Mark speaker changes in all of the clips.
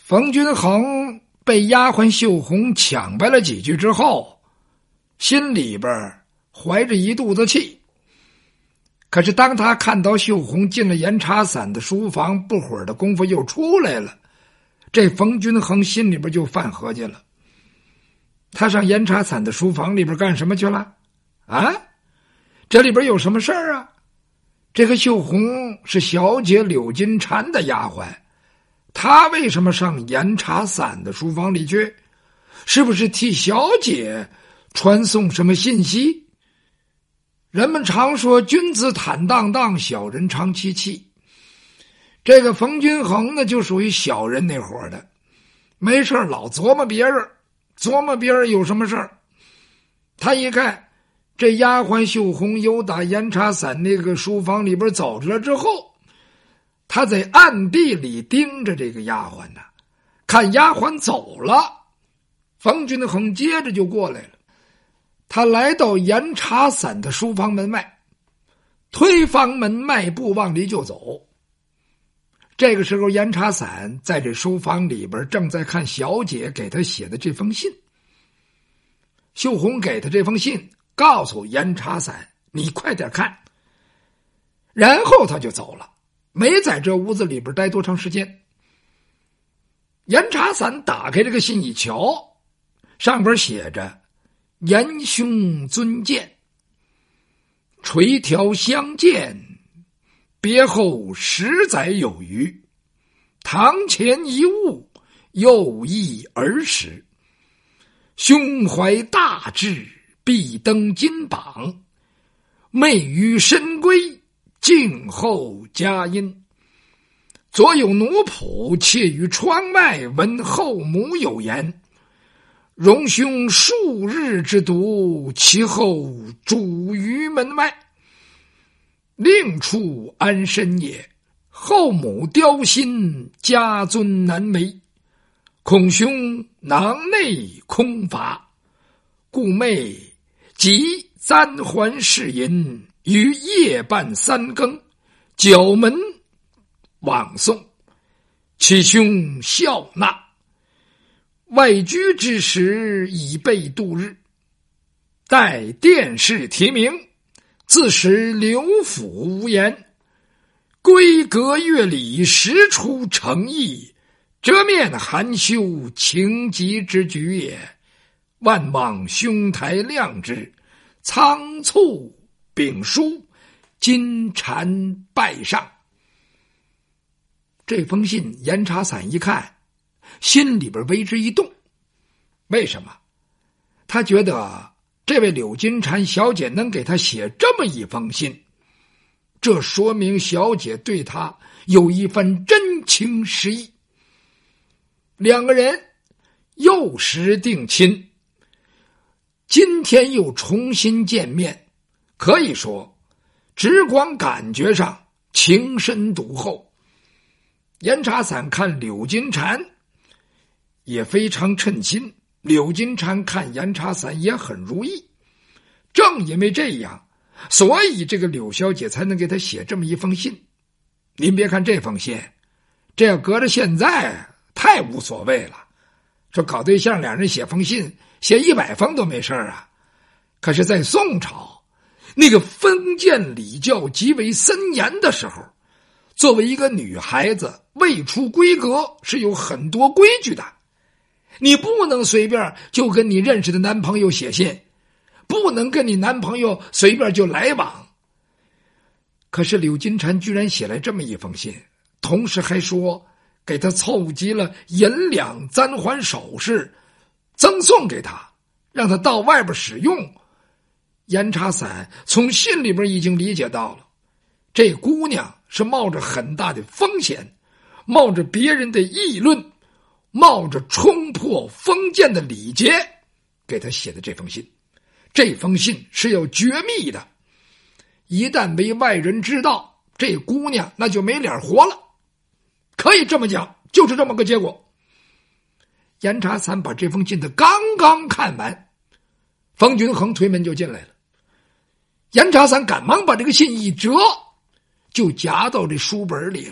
Speaker 1: 冯君衡被丫鬟秀红抢白了几句之后，心里边怀着一肚子气。可是当他看到秀红进了严查散的书房，不会儿的功夫又出来了，这冯君衡心里边就犯合计了。他上严查散的书房里边干什么去了？啊，这里边有什么事儿啊？这个秀红是小姐柳金蝉的丫鬟，她为什么上严查散的书房里去？是不是替小姐传送什么信息？人们常说君子坦荡荡，小人长戚戚。这个冯君衡呢，就属于小人那伙的，没事老琢磨别人，琢磨别人有什么事儿。他一看这丫鬟秀红由打严查散那个书房里边走出来之后，他在暗地里盯着这个丫鬟呢，看丫鬟走了，冯君衡接着就过来了。他来到严查散的书房门外，推房门迈步往里就走。这个时候严查散在这书房里边正在看小姐给他写的这封信。秀红给他这封信，告诉严查散，你快点看。然后他就走了，没在这屋子里边待多长时间。严查散打开这个信一瞧，上边写着严兄尊见，垂条相见，别后10载有余，堂前一物，又忆儿时，胸怀大志，必登金榜，昧于深闺，静候佳音。左有奴仆窃于窗外，闻后母有言，容兄数日之独，其后主于门外，另处安身也。后母雕心，家尊难违，恐兄囊内空乏，故昧即暂还侍银，于夜半3更角门往送，其兄笑纳。外居之时，以备度日。待殿试提名，自时留府无言。闺阁乐礼，实出诚意，遮面含羞，情急之举也。万望兄台谅之，仓促禀书，金蝉拜上。这封信严查散一看，心里边为之一动。为什么？他觉得这位柳金蝉小姐能给他写这么一封信，这说明小姐对他有一番真情实意。两个人又时定亲，今天又重新见面，可以说只光感觉上情深笃厚。严查散看柳金蝉也非常称心，柳金蝉看严查散也很如意。正因为这样，所以这个柳小姐才能给他写这么一封信。您别看这封信，这要搁着现在太无所谓了，说搞对象两人写封信，写100封都没事啊。可是在宋朝那个封建礼教极为森严的时候，作为一个女孩子未出闺阁是有很多规矩的。你不能随便就跟你认识的男朋友写信，不能跟你男朋友随便就来往。可是柳金蝉居然写来这么一封信，同时还说给他凑集了银两簪环首饰赠送给他，让他到外边使用。严查散从信里边已经理解到了，这姑娘是冒着很大的风险，冒着别人的议论，冒着冲破封建的礼节给他写的这封信。这封信是要绝密的，一旦被外人知道，这姑娘那就没脸活了。可以这么讲，就是这么个结果。严查散把这封信的刚刚看完，冯君衡推门就进来了。严查散赶忙把这个信一折，就夹到这书本里了。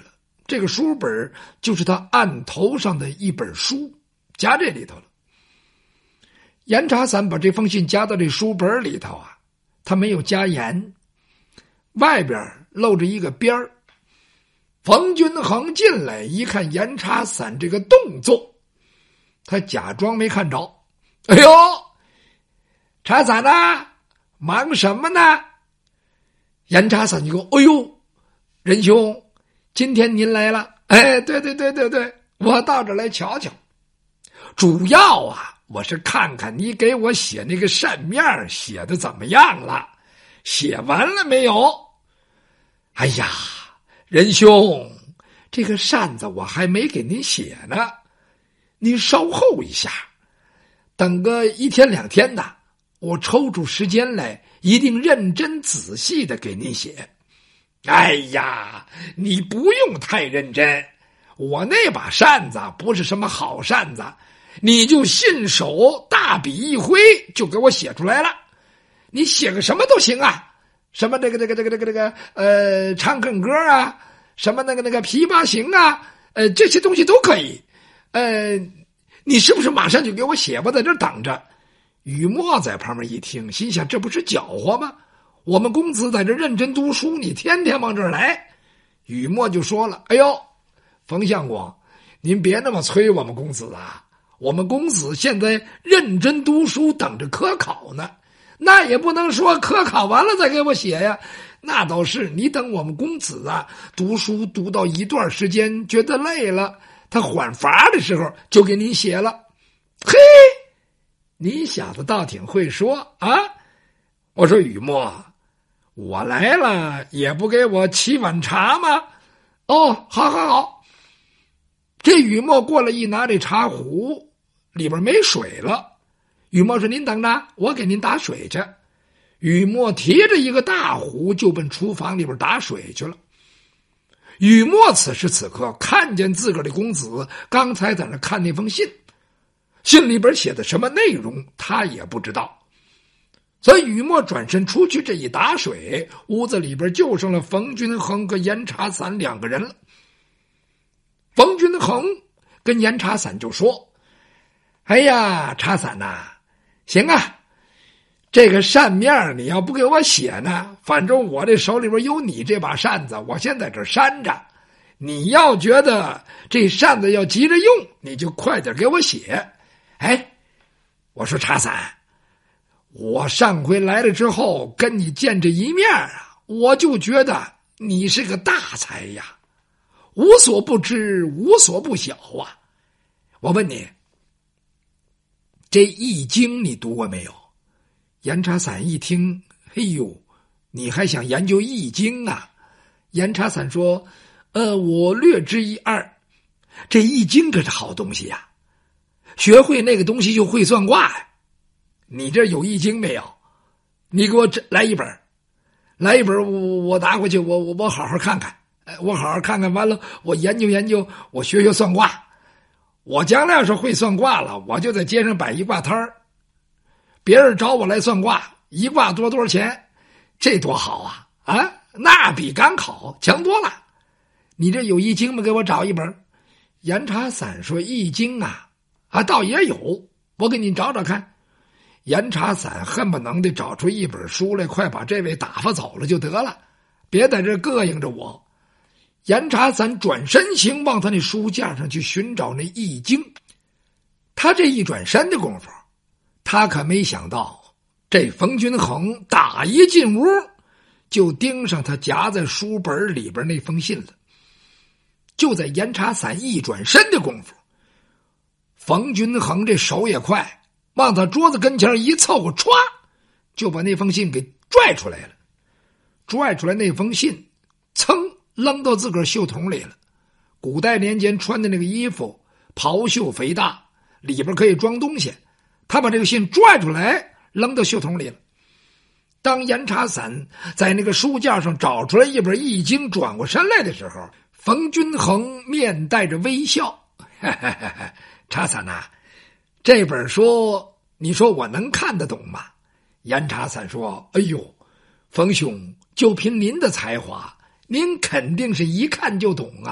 Speaker 1: 这个书本就是他案头上的一本书，夹这里头了。严查散把这封信夹到这书本里头啊，他没有加严，外边露着一个边儿。冯君衡进来一看严查散这个动作，他假装没看着。哎呦，查散啊，忙什么呢？严查散就说：哎呦，仁兄，今天您来了。哎，对，我到这来瞧瞧。主要啊，我是看看你给我写那个扇面写的怎么样了，写完了没有？哎呀，仁兄，这个扇子我还没给您写呢，您稍后一下，等个1天2天的，我抽出时间来，一定认真仔细的给您写。哎呀，你不用太认真，我那把扇子不是什么好扇子，你就信手大笔一挥就给我写出来了。你写个什么都行啊，什么唱梗歌啊，什么那个琵琶行啊，这些东西都可以。你是不是马上就给我写吧，在这等着？雨墨在旁边一听，心想这不是搅和吗？我们公子在这认真读书，你天天往这儿来。雨墨就说了：哎呦，冯相公，您别那么催我们公子啊，我们公子现在认真读书，等着科考呢，那也不能说科考完了再给我写呀。那倒是，你等我们公子啊读书读到一段时间觉得累了，他缓乏的时候就给您写了。嘿，你小子倒挺会说啊。我说雨墨，我来了也不给我沏碗茶吗？哦，好。这雨墨过来一拿这茶壶，里边没水了。雨墨说：您等着，我给您打水去。雨墨提着一个大壶就奔厨房里边打水去了。雨墨此时此刻看见自个儿的公子刚才在那看那封信，信里边写的什么内容他也不知道。所以雨墨转身出去，这一打水，屋子里边就剩了冯君衡和严查散2个人了。冯君衡跟严查散就说：哎呀，查散呐，行啊，这个扇面你要不给我写呢，反正我这手里边有你这把扇子，我先在这扇着，你要觉得这扇子要急着用，你就快点给我写。哎，我说查散，我上回来了之后跟你见这一面啊，我就觉得你是个大才呀，无所不知，无所不晓啊。我问你，这易经你读过没有？严查散一听，嘿呦，你还想研究易经啊？严查散说：我略知一二。这易经可是好东西呀，学会那个东西就会算卦呀。你这有易经没有？你给我来一本，我拿回去，我好好看看。我好好看看，完了我研究研究，我学学算卦。我将来要是会算卦了，我就在街上摆一卦摊儿，别人找我来算卦，一卦多少钱，这多好啊！啊，那比赶考强多了。你这有易经吗？给我找一本。严查散说：易经啊，倒也有，我给你找找看。严查散恨不能得找出一本书来，快把这位打发走了就得了，别在这膈应着我。严查散转身行，往他那书架上去寻找那易经。他这一转身的功夫，他可没想到，这冯君衡打一进屋就盯上他夹在书本里边那封信了。就在严查散一转身的功夫，冯君衡这手也快，往他桌子跟前一凑合，歘就把那封信给拽出来了。拽出来那封信，噌扔到自个儿袖筒里了。古代年间穿的那个衣服，袍袖肥大，里边可以装东西，他把这个信拽出来扔到袖筒里了。当严查散在那个书架上找出来一本易经，转过身来的时候，冯君衡面带着微笑：查散呐，这本书你说我能看得懂吗？严查散说：哎呦，冯兄，就凭您的才华，您肯定是一看就懂啊。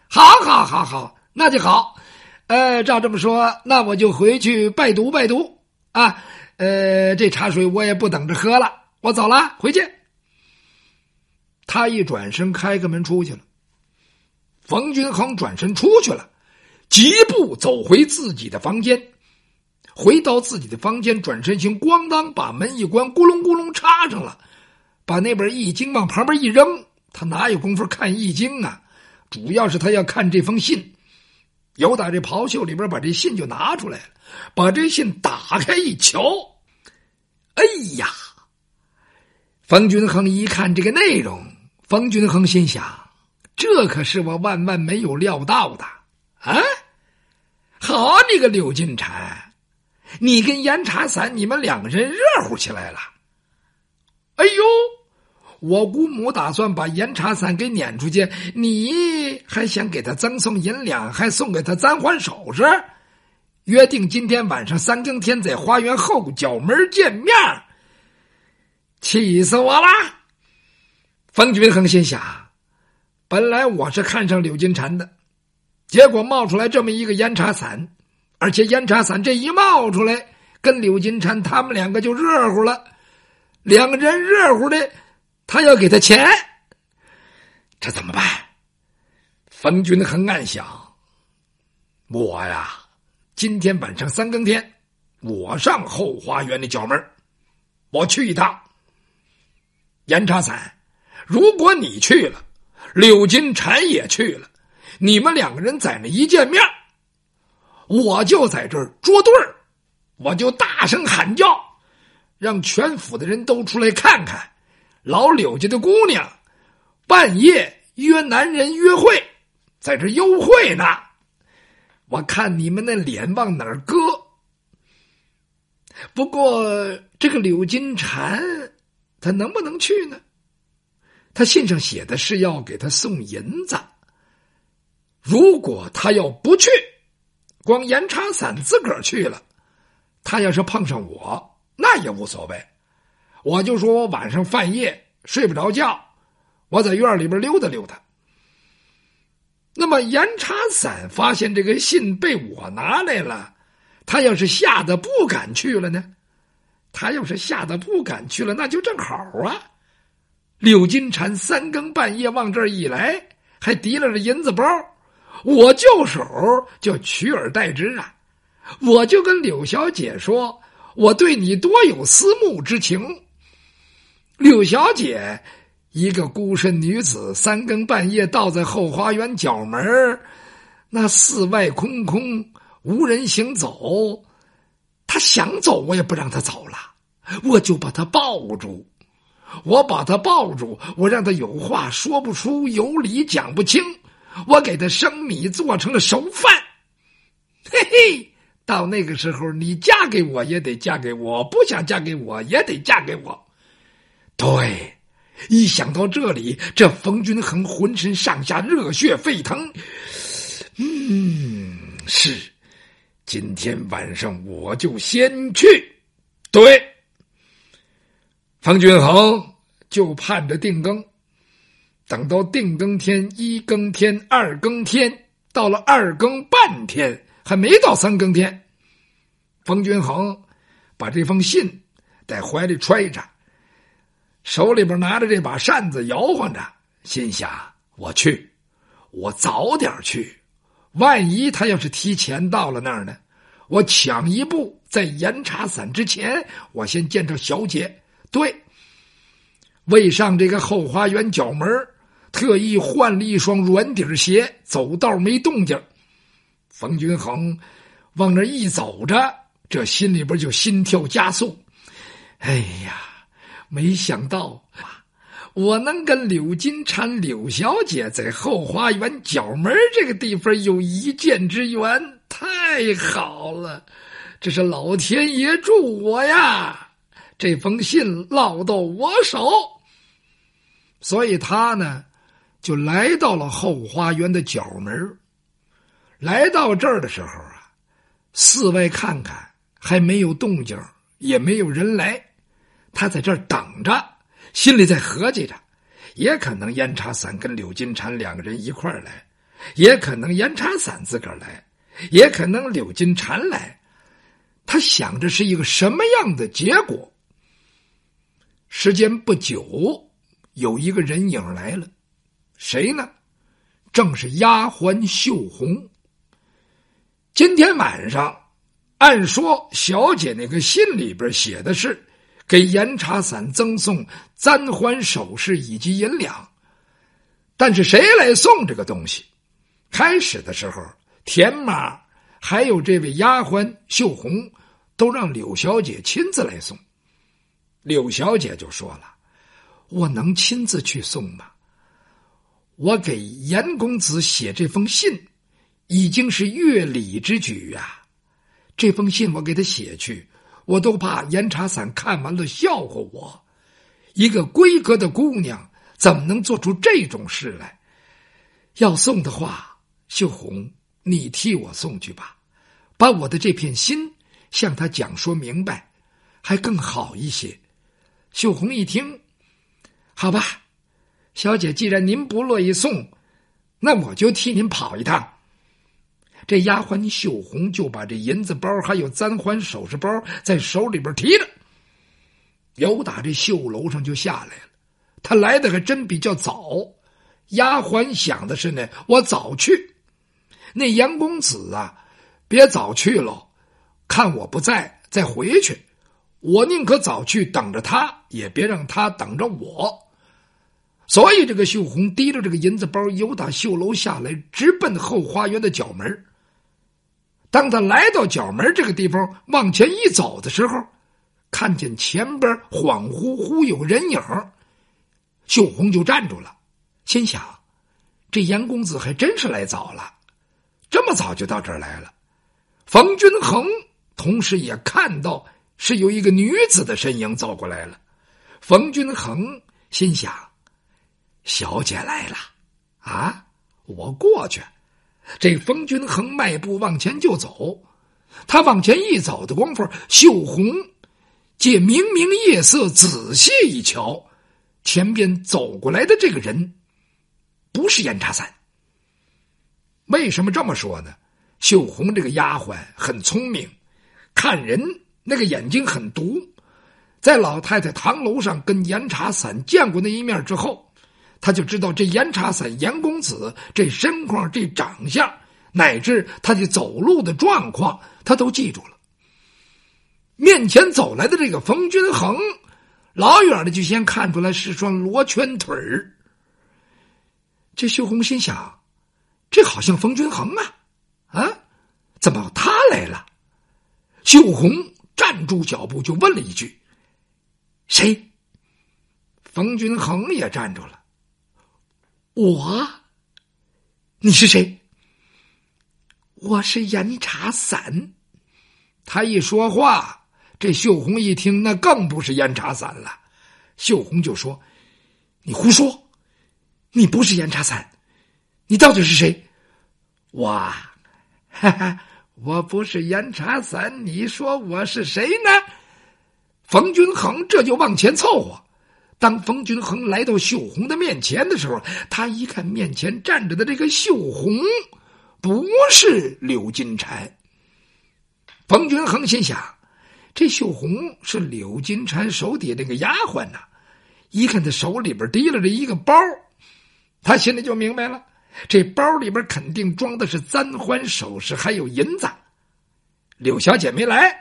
Speaker 1: 好，那就好。照这么说，那我就回去拜读拜读啊。这茶水我也不等着喝了，我走了，回去。他一转身开个门出去了。冯君衡转身出去了，疾步走回自己的房间。回到自己的房间，转身行，咣当把门一关，咕隆咕隆插上了，把那本易经往旁边一扔。他哪有功夫看易经啊？主要是他要看这封信。由打这袍袖里边把这信就拿出来了，把这信打开一瞧，哎呀！冯君衡一看这个内容，冯君衡心想，这可是我万万没有料到的啊！好你个柳金蝉，你跟严茶伞你们两个人热乎起来了。哎呦，我姑母打算把严茶伞给撵出去，你还想给他赠送银两，还送给他簪环首饰，约定今天晚上3更天在花园后角门见面，气死我了！冯君衡心想，本来我是看上柳金蝉的，结果冒出来这么一个严茶伞，而且严茶伞这一冒出来，跟柳金蝉他们两个就热乎了，两个人热乎的，他要给他钱，这怎么办？冯君衡暗想，我呀，今天晚上3更天，我上后花园的角门，我去一趟。严茶伞，如果你去了，柳金蝉也去了，你们两个人在那一见面，我就在这儿捉对儿，我就大声喊叫，让全府的人都出来看看，老柳家的姑娘半夜约男人约会，在这幽会呢，我看你们那脸往哪儿搁。不过这个柳金蝉他能不能去呢？他信上写的是要给他送银子，如果他要不去，光严茶伞自个儿去了，他要是碰上我，那也无所谓，我就说我晚上半夜睡不着觉，我在院里边溜达溜达。那么严茶伞发现这个信被我拿来了，他要是吓得不敢去了呢？他要是吓得不敢去了，那就正好啊。柳金蝉3更半夜往这儿一来，还提了着银子包，我就手就取而代之啊！我就跟柳小姐说，我对你多有思慕之情。柳小姐一个孤身女子，3更半夜倒在后花园角门，那四外空空，无人行走，她想走我也不让她走了，我就把她抱住。我把他抱住，我让他有话说不出，有理讲不清，我给他生米做成了熟饭。嘿嘿，到那个时候你嫁给我也得嫁给我，不想嫁给我也得嫁给我。对，一想到这里，这冯君衡浑身上下热血沸腾。是，今天晚上我就先去。对，冯君衡就盼着定更，等到定更天、1更天、2更天，到了2更半天，还没到3更天，冯君衡把这封信在怀里揣着，手里边拿着这把扇子摇晃着，心想，我早点去，万一他要是提前到了那儿呢，我抢一步，在严茶伞之前，我先见着小姐。对，为上这个后花园角门，特意换了一双软底鞋，走道没动静。冯君衡往那一走着，这心里边就心跳加速。哎呀，没想到我能跟柳金蝉柳小姐在后花园角门这个地方有一见之缘，太好了，这是老天爷助我呀，这封信落到我手。所以他呢就来到了后花园的角门。来到这儿的时候啊，四外看看，还没有动静，也没有人来，他在这儿等着，心里在合计着，也可能严茶伞跟柳金蝉两个人一块儿来， 也可能严茶伞自个儿来，也可能柳金蝉来。他想着是一个什么样的结果。时间不久，有一个人影来了，谁呢？正是丫鬟秀红。今天晚上，按说小姐那个信里边写的是给严茶伞赠送簪环首饰以及银两，但是谁来送这个东西？开始的时候，田妈还有这位丫鬟秀红都让柳小姐亲自来送。柳小姐就说了：“我能亲自去送吗？我给严公子写这封信已经是越礼之举啊！这封信我给他写去，我都怕严茶伞看完了笑话我。一个闺阁的姑娘怎么能做出这种事来？要送的话，秀红，你替我送去吧，把我的这片心向他讲说明白，还更好一些。”秀红一听，好吧，小姐既然您不乐意送，那我就替您跑一趟。这丫鬟秀红就把这银子包还有簪环首饰包在手里边提着，由打这绣楼上就下来了。他来的还真比较早，丫鬟想的是呢，我早去，那严公子啊，别早去了，看我不在再回去，我宁可早去等着他，也别让他等着我。所以这个秀红提着这个银子包由打绣楼下来，直奔后花园的角门。当他来到角门这个地方往前一走的时候，看见前边恍惚惚有人影，秀红就站住了，心想这严公子还真是来早了，这么早就到这儿来了。冯君衡同时也看到是有一个女子的身影走过来了。冯君衡心想，小姐来了啊，我过去。这冯君衡迈步往前就走，他往前一走的功夫，秀红借明明夜色仔细一瞧，前边走过来的这个人不是严茶伞。为什么这么说呢？秀红这个丫鬟很聪明，看人那个眼睛很毒，在老太太堂楼上跟严茶伞见过那一面之后，他就知道这严茶伞严公子这身况这长相乃至他的走路的状况他都记住了。面前走来的这个冯君衡老远的就先看出来是双罗圈腿儿。这秀红心想，这好像冯君衡啊，怎么他来了？秀红站住脚步就问了一句，谁？冯君衡也站住了。我？你是谁？我是严茶伞。他一说话，这秀红一听，那更不是严茶伞了。秀红就说，你胡说，你不是严茶伞，你到底是谁？我不是严茶伞，你说我是谁呢？冯君衡这就往前凑合。当冯君衡来到秀红的面前的时候，他一看面前站着的这个秀红不是柳金蝉。冯君衡心想，这秀红是柳金蝉手底那个丫鬟呐，一看他手里边提了着一个包，他心里就明白了，这包里边肯定装的是簪环首饰还有银子。柳小姐没来，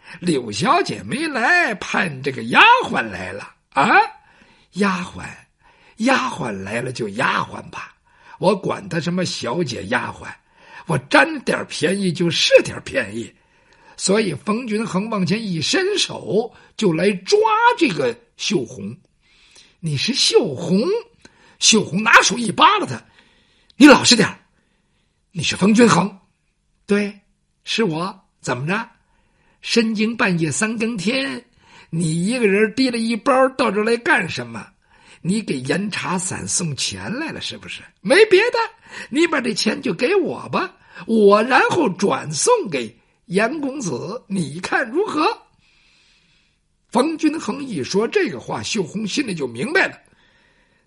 Speaker 1: 盼这个丫鬟来了啊！丫鬟来了就丫鬟吧，我管他什么小姐丫鬟，我占点便宜就是点便宜。所以冯君衡往前一伸手就来抓这个秀红。你是秀红？秀红拿手一扒拉他，你老实点，你是冯君衡？对，是我。怎么着？深更半夜三更天，你一个人提了一包到这来干什么？你给严茶伞送钱来了是不是？没别的，你把这钱就给我吧，我然后转送给严公子，你看如何？冯君衡一说这个话，秀红心里就明白了，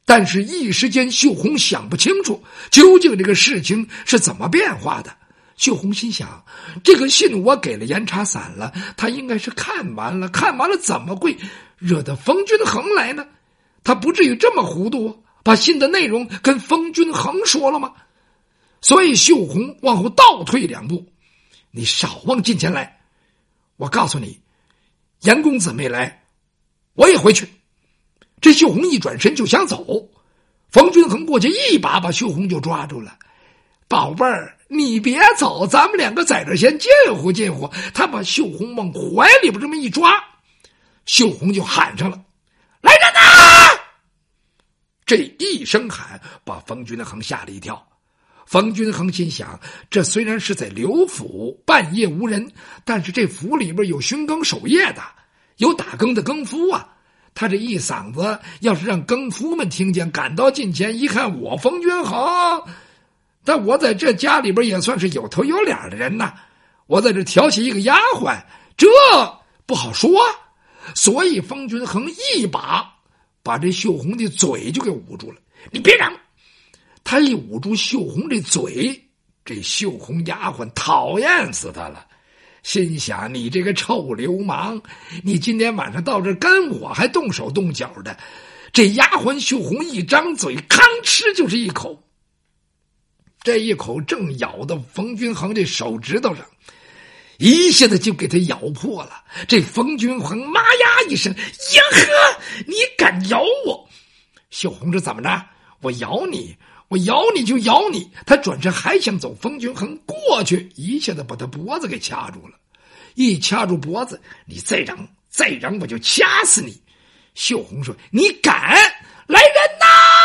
Speaker 1: 但是一时间秀红想不清楚究竟这个事情是怎么变化的。秀红心想，这个信我给了严查散了，他应该是看完了怎么会惹得冯君衡来呢？他不至于这么糊涂，把信的内容跟冯君衡说了吗？所以秀红往后倒退2步，你少往近前来，我告诉你，严公子没来，我也回去。这秀红一转身就想走，冯君衡过去一把把秀红就抓住了。宝贝儿，你别走，咱们2个在这先近乎近乎。他把秀红往怀里边这么一抓，秀红就喊上了，来人呐！这一声喊把冯君衡吓了一跳。冯君衡心想，这虽然是在刘府半夜无人，但是这府里边有巡更守夜的，有打更的更夫啊。他这一嗓子要是让更夫们听见，赶到近前一看，我冯君衡，但我在这家里边也算是有头有脸的人呐，我在这调戏一个丫鬟，这不好说。所以冯君衡一把把这秀红的嘴就给捂住了，你别嚷。他一捂住秀红这嘴，这秀红丫鬟讨厌死他了，心想，你这个臭流氓，你今天晚上到这跟我还动手动脚的。这丫鬟秀红一张嘴，吭哧就是一口，这一口正咬到冯君衡这手指头上，一下子就给他咬破了。这冯君衡妈呀一声，呀呵，你敢咬我？秀红这怎么着？我咬你就咬你。他转身还想走，冯君衡过去一下子把他脖子给掐住了，一掐住脖子，你再嚷我就掐死你。秀红说，你敢？来人呐！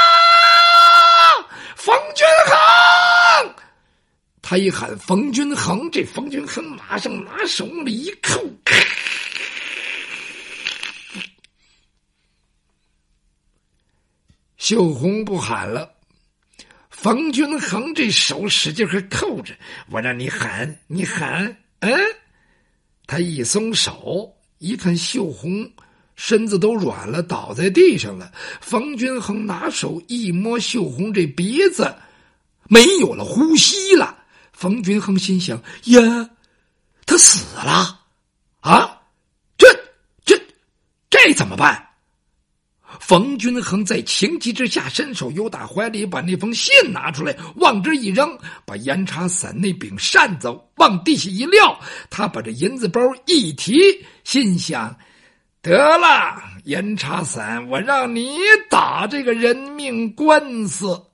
Speaker 1: 冯君衡！他一喊冯君衡，这冯君衡马上拿手往里一扣，秀红不喊了，冯君衡这手使劲儿扣着，我让你喊，你喊，他一松手，一看秀红身子都软了，倒在地上了。冯君衡拿手一摸秀红这鼻子，没有了呼吸了。冯君衡心想，呀，他死了啊！这怎么办？冯君衡在情急之下伸手由打怀里把那封信拿出来，往这一扔，把严查散那柄扇子往地下一撂，他把这银子包一提，心想，得了，严查散，我让你打这个人命官司。